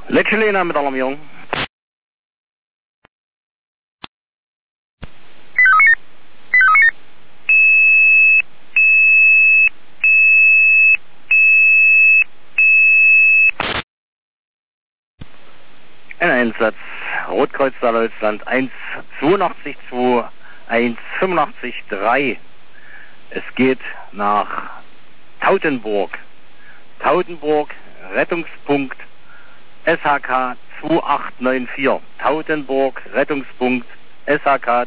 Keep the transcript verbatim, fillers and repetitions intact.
Lechelena mit Alarmierung. Ein Einsatz. Rotkreuz Deutschland eins zweiundachtzig zwei eins fünfundachtzig drei. Es geht nach Tautenburg. Tautenburg, Rettungspunkt S H K zwei acht neun vier. Tautenburg, Rettungspunkt S H K